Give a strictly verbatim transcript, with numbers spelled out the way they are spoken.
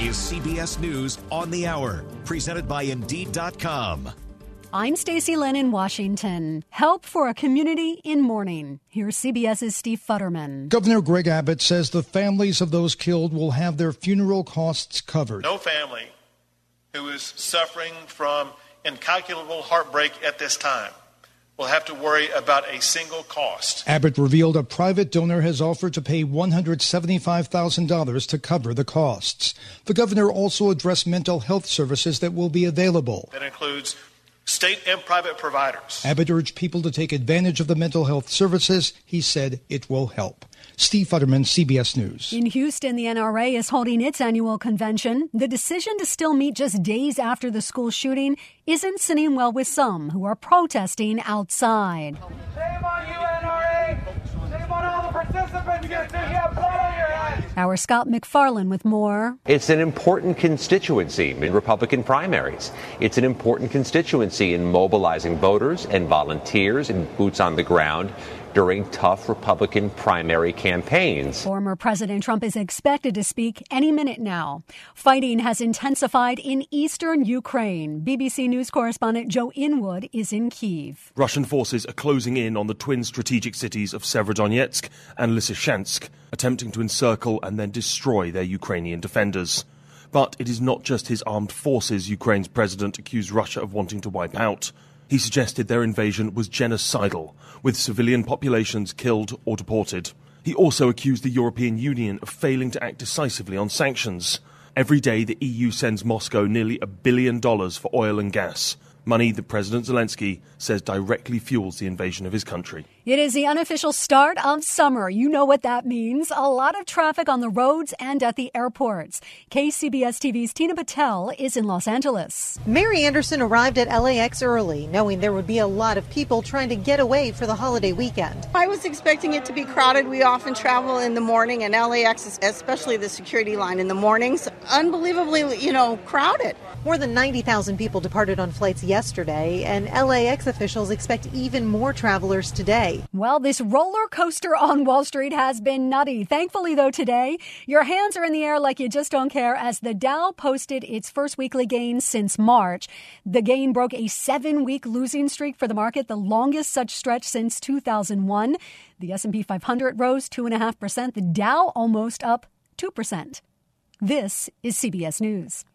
is C B S News on the Hour, presented by Indeed dot com. I'm Stacey Lynn in Washington. Help for a community in mourning. Here's CBS's Steve Futterman. Governor Greg Abbott says the families of those killed will have their funeral costs covered. No family who is suffering from incalculable heartbreak at this time will have to worry about a single cost. Abbott revealed a private donor has offered to pay one hundred seventy-five thousand dollars to cover the costs. The governor also addressed mental health services that will be available. That includes state and private providers. Abbott urged people to take advantage of the mental health services. He said it will help. Steve Futterman, C B S News. In Houston, the N R A is holding its annual convention. The decision to still meet just days after the school shooting isn't sitting well with some who are protesting outside. Shame on you, N R A! Shame on all the participants! You have blood on your hands! Our Scott McFarland with more. It's an important constituency in Republican primaries. It's an important constituency in mobilizing voters and volunteers and boots on the ground during tough Republican primary campaigns. Former President Trump is expected to speak any minute now. Fighting has intensified in eastern Ukraine. B B C News correspondent Joe Inwood is in Kyiv. Russian forces are closing in on the twin strategic cities of Severodonetsk and Lysychansk, attempting to encircle and then destroy their Ukrainian defenders. But it is not just his armed forces Ukraine's president accused Russia of wanting to wipe out. He suggested their invasion was genocidal, with civilian populations killed or deported. He also accused the European Union of failing to act decisively on sanctions. Every day, the E U sends Moscow nearly a billion dollars for oil and gas, money that President Zelensky says directly fuels the invasion of his country. It is the unofficial start of summer. You know what that means. A lot of traffic on the roads and at the airports. K C B S T V's Tina Patel is in Los Angeles. Mary Anderson arrived at L A X early, knowing there would be a lot of people trying to get away for the holiday weekend. I was expecting it to be crowded. We often travel in the morning, and L A X, especially the security line in the mornings, unbelievably, you know, crowded. More than ninety thousand people departed on flights yesterday, and L A X officials expect even more travelers today. Well, this roller coaster on Wall Street has been nutty. Thankfully, though, today, your hands are in the air like you just don't care as the Dow posted its first weekly gain since March. The gain broke a seven-week losing streak for the market, the longest such stretch since two thousand one. The S and P five hundred rose two point five percent. The Dow almost up two percent. This is C B S News.